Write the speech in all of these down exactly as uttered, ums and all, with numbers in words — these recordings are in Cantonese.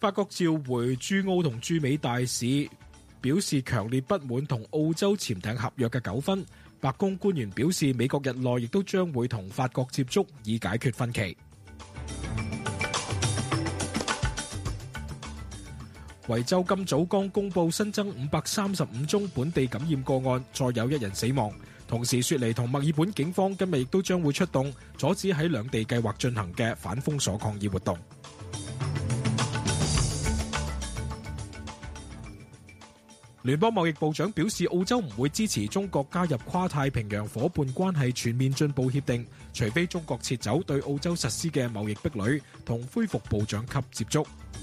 法國召回駐澳同駐美大使，表示強烈不滿同澳洲潛艇合約嘅糾紛。白宮官員表示，美國日內亦都將會同法國接觸，以解決分歧。維州今早剛公布新增五百三十五宗本地感染個案，再有一人死亡。同時，雪梨同墨爾本警方今日亦都將會出動，阻止喺兩地計劃進行嘅反封鎖抗議活動。聯邦貿易部長表示，澳洲唔會支持中國加入跨太平洋夥伴關係全面進步協定，除非中國撤走對澳洲實施嘅貿易壁壘同恢復部長級接觸。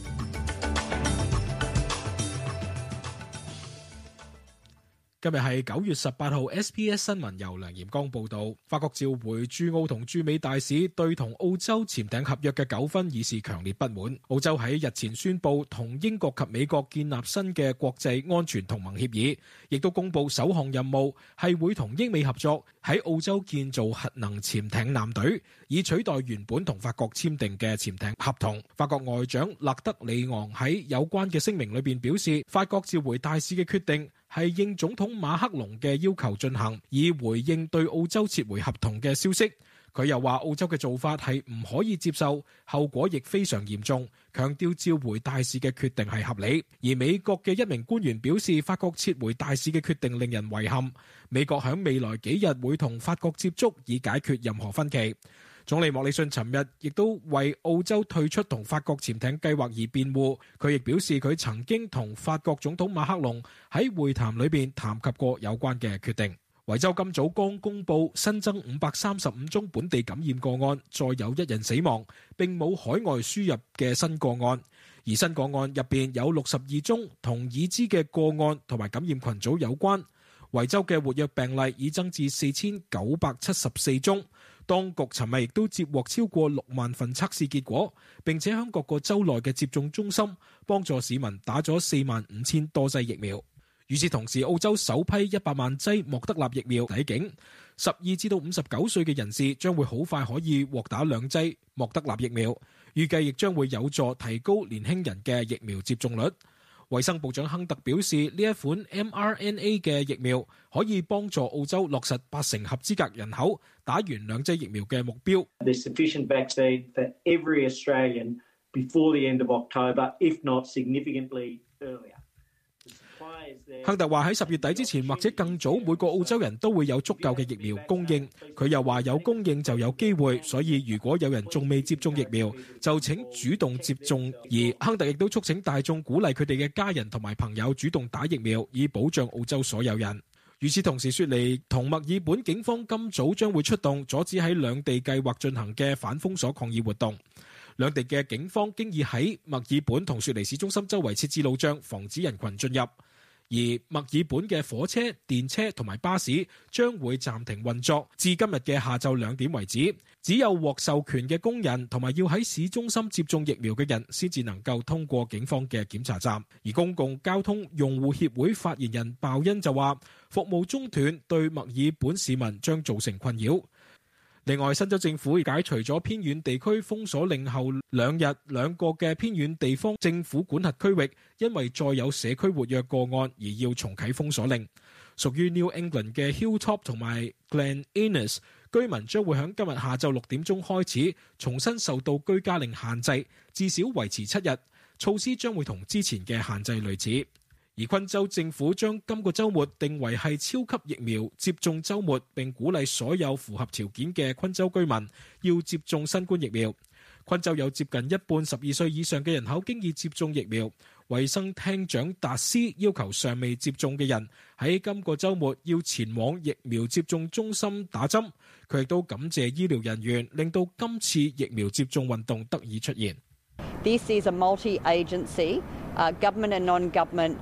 今日係九月十八號 ，S B S 新聞由梁炎光報道。法國召回駐澳同駐美大使，對同澳洲潛艇合約嘅糾紛已是強烈不滿。澳洲喺日前宣布同英國及美國建立新嘅國際安全同盟協議，亦都公布首項任務係會同英美合作喺澳洲建造核能潛艇艦隊，以取代原本同法國簽訂嘅潛艇合同。法國外長勒德里昂喺有關嘅聲明裏邊表示，法國召回大使嘅決定係應總統馬克龍嘅要求進行，以回應對澳洲撤回合同嘅消息。佢又話澳洲嘅做法係唔可以接受，後果亦非常嚴重，強調召回大使嘅決定係合理。而美國嘅一名官員表示，法國撤回大使嘅決定令人遺憾，美國響未來幾日會同法國接觸，以解決任何分歧。總理莫里遜尋日亦都為澳洲退出同法國潛艇計劃而辯護，佢亦表示佢曾經同法國總統馬克龍喺會談裏邊談及過有關嘅決定。維州今早剛公布新增五百三十五宗本地感染個案，再有一人死亡，並冇海外輸入嘅新個案。而新個案入邊有六十二宗同已知嘅個案同埋感染群組有關。維州嘅活躍病例已增至四千九百七十四宗。當局尋日亦都接獲超過六萬份測試結果，並且喺各個州內嘅接種中心幫助市民打咗四萬五千多劑疫苗。與此同時，澳洲首批一百萬劑莫德納疫苗抵境，十二至到五十九歲嘅人士將會好快可以獲打兩劑莫德納疫苗，預計亦將會有助提高年輕人嘅疫苗接種率。衛生部長亨特表示，呢一款 M R N A 嘅疫苗可以幫助澳洲落實八成合資格人口打完兩劑疫苗嘅目標。 There's sufficient vaccine for every Australian before the end of October, if not significantly earlier. 亨特話喺十月底之前或者更早，每個澳洲人都會有足夠嘅疫苗供應。佢又話有供應就有機會，所以如果有人仲未接種疫苗，就請主動接種。而亨特亦都促請大眾鼓勵佢哋嘅家人同埋朋友主動打疫苗，以保障澳洲所有人。與此同時，雪梨同墨爾本警方今早將會出動，阻止喺兩地計劃進行嘅反封鎖抗議活動。兩地嘅警方經已喺墨爾本同雪梨市中心周圍設置路障，防止人群進入。而墨爾本嘅火車、電車同埋巴士將會暫停運作，至今日嘅下晝兩點為止。只有獲授權嘅工人同埋要喺市中心接種疫苗嘅人，先至能夠通過警方嘅檢查站。而公共交通用戶協會發言人鮑恩就話，服務中斷對墨爾本市民將造成困擾。另外，新州政府解除咗偏遠地區封鎖令後兩日，兩個嘅偏遠地方政府管轄區域因為再有社區活躍個案而要重啟封鎖令。屬於 New England 嘅 Hilltop 同埋 Glen Innes 居民將會喺今日下晝六點鐘開始重新受到居家令限制，至少維持七日。措施將會同之前嘅限制類似。而昆州政府將今個週末定為係超級疫苗接種週末，並鼓勵所有符合條件嘅昆州居民要接種新冠疫苗。昆州有接近一半十二歲以上嘅人口經已接種疫苗。衛生廳長達斯要求尚未接種嘅人喺今個週末要前往疫苗接種中心打針。佢亦都感謝醫療人員，令到今次疫苗接種運動得以出現。 This is a multi-agency, uh, government and non-government.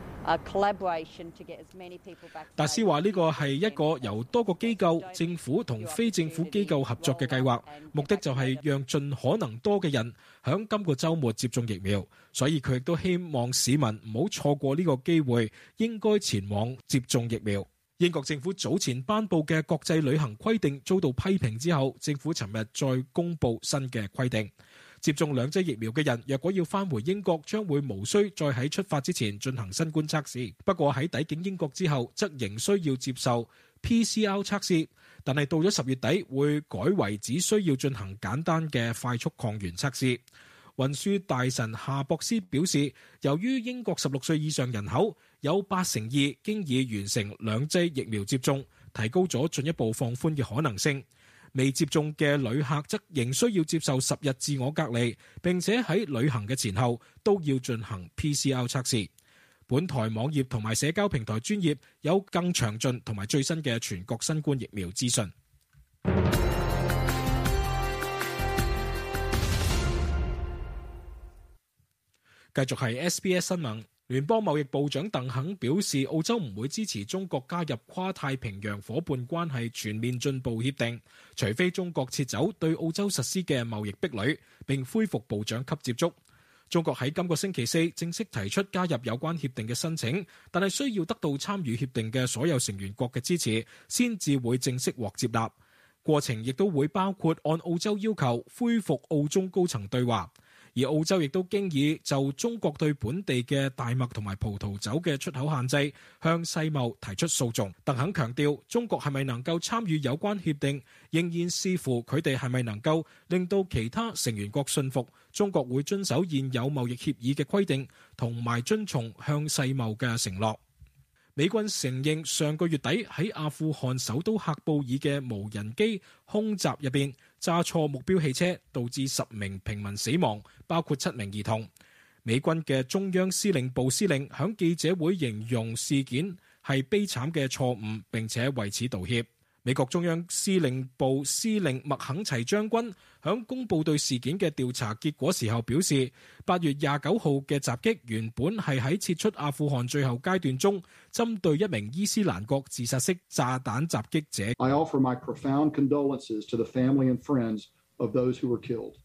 達斯話呢個係一個由多個機構、政府同非政府機構合作嘅計劃，目的就係讓盡可能多嘅人響今個週末接種疫苗，所以佢亦都希望市民唔好錯過呢個機會，應該前往接種疫苗。英國政府早前頒布嘅國際旅行規定遭到批評之後，政府尋日再公布新嘅規定。 接種兩劑疫苗嘅人，若果要返回英國，將會無需再喺出發之前進行新冠測試。不過喺抵境英國之後，則仍需要接受 P C R 測試。但係到咗十月底，會改為只需要進行簡單嘅快速抗原測試。運輸大臣夏博斯表示，由於英國十六歲以上人口有八成二經已完成兩劑疫苗接種，提高咗進一步放寬嘅可能性。未接種嘅旅客則仍需要接受十日自我隔離，並且喺旅行嘅前後都要進行 P C R 測試。本台網頁同埋社交平台專頁有更詳盡同埋最新嘅全國新冠疫苗資訊。繼續係 S B S 新聞，聯邦貿易部長鄧肯表示，澳洲唔會支持中國加入跨太平洋夥伴關係全面進步協定，除非中國撤走對澳洲實施嘅貿易壁壘，並恢復部長級接觸。中國喺今個星期四正式提出加入有關協定嘅申請，但係需要得到參與協定嘅所有成員國嘅支持，先至會正式獲接納。過程亦都會包括按澳洲要求恢復澳中高層對話。而澳洲亦都經已就中國對本地嘅大麥同埋葡萄酒嘅出口限制向世貿提出訴訟。鄧肯強調，中國係咪能夠參與有關協定，仍然視乎佢哋係咪能夠令到其他成員國信服中國會遵守現有貿易協議嘅規定，同埋遵從向世貿嘅承諾。美軍承認上個月底喺阿富汗首都喀布爾嘅無人機空襲入邊炸錯目標汽車，導致十名平民死亡，包括七名兒童。美軍嘅中央司令部司令響記者會形容事件係悲慘嘅錯誤，並且為此道歉。美國中央司令部司令麥肯齊將軍響公布對事件嘅調查結果時候表示，八月廿九號嘅襲擊原本係喺撤出阿富汗最後階段中，針對一名伊斯蘭國自殺式炸彈襲擊者。 I offer my profound condolences to the family and friends of those who were killed.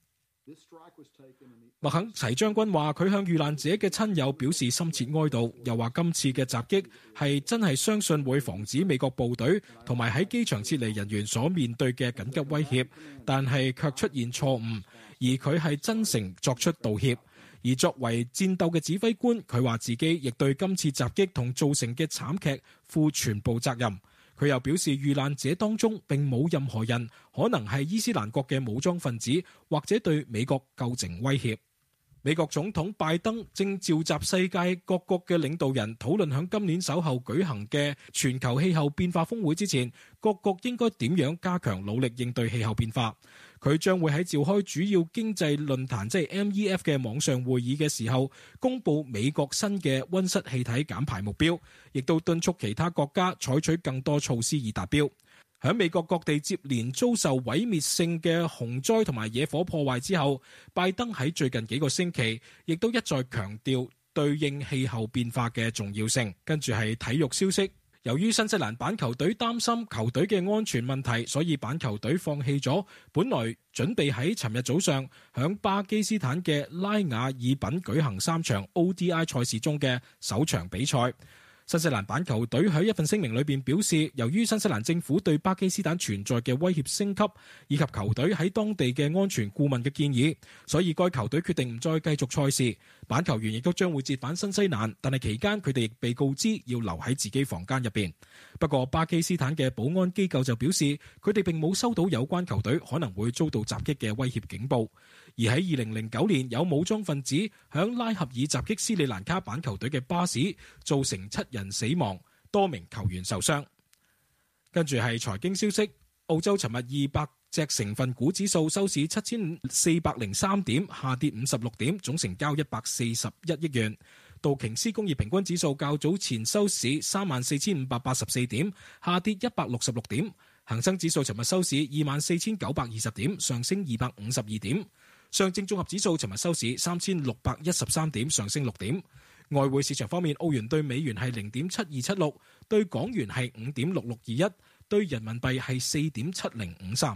麥肯齊將軍話，佢向遇難者嘅親友表示深切哀悼，又話今次嘅襲擊係真係相信會防止美國部隊同埋喺機場撤離人員所面對嘅緊急威脅，但係卻出現錯誤，而佢係真誠作出道歉。而作為戰鬥嘅指揮官，佢話自己亦對今次襲擊同造成嘅慘劇負全部責任。佢又表示，遇難者當中並冇任何人可能係伊斯蘭國嘅武裝分子，或者對美國構成威脅。美國總統拜登正召集世界各國嘅領導人討論響今年稍後舉行嘅全球氣候變化峰會之前，各國應該點樣加強努力應對氣候變化。佢將會喺召開主要經濟論壇即係 M E F 嘅網上會議嘅時候，公布美國新嘅溫室氣體減排目標，亦都敦促其他國家採取更多措施以達標。喺美國各地接連遭受毀滅性嘅洪災同埋野火破壞之後，拜登喺最近幾個星期亦都一再強調對應氣候變化嘅重要性。跟住係體育消息，由於新西蘭板球隊擔心球隊嘅安全問題，所以板球隊放棄咗本來準備喺尋日早上響巴基斯坦嘅拉瓦爾品舉行三場 O D I 賽事中嘅首場比賽。新西蘭板球隊喺一份聲明裏邊表示，由於新西蘭政府對巴基斯坦存在嘅威脅升級，以及球隊喺當地嘅安全顧問嘅建議，所以該球隊決定唔再繼續賽事。板球員亦都將會折返新西蘭，但係期間佢哋亦被告知要留喺自己房間入邊。不過巴基斯坦嘅保安機構就表示，佢哋並冇收到有關球隊可能會遭到襲擊嘅威脅警報。而喺二零零九年，有武裝分子響拉合爾襲擊斯里蘭卡板球隊嘅巴士，造成七人死亡，多名球員受傷。跟住係財經消息，澳洲尋日二百隻成分股指數收市七千四百零三點，下跌五十六點，總成交一百四十一億元。道瓊斯工業平均指數較早前收市三萬四千五百八十四點，下跌一百六十六點。恒生指數尋日收市二萬四千九百二十點，上升二百五十二點。上證綜合指數尋日收市三千六百一十三點，上升六點。外匯市場方面，澳元對美元係零點七二七六，對港元係五點六六二一，對人民幣係四點七零五三。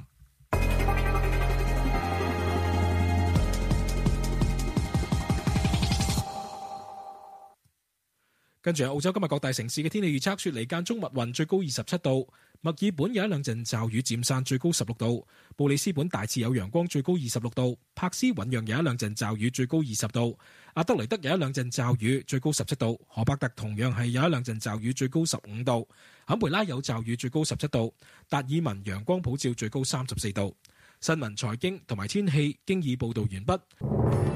跟住係澳洲今日各大城市嘅天氣預測，雪梨間中密雲，最高二十七度；墨爾本有一兩陣驟雨漸散，最高十六度；布里斯本大致有陽光，最高二十六度；柏斯醞釀有一兩陣驟雨，最高二十度；阿德雷德有一兩陣驟雨，最高十七度；荷伯特同樣係有一兩陣驟雨，最高十五度；坎培拉有驟雨，最高十七度；達爾文陽光普照，最高三十四度。新聞、財經同埋天氣經已報道完畢。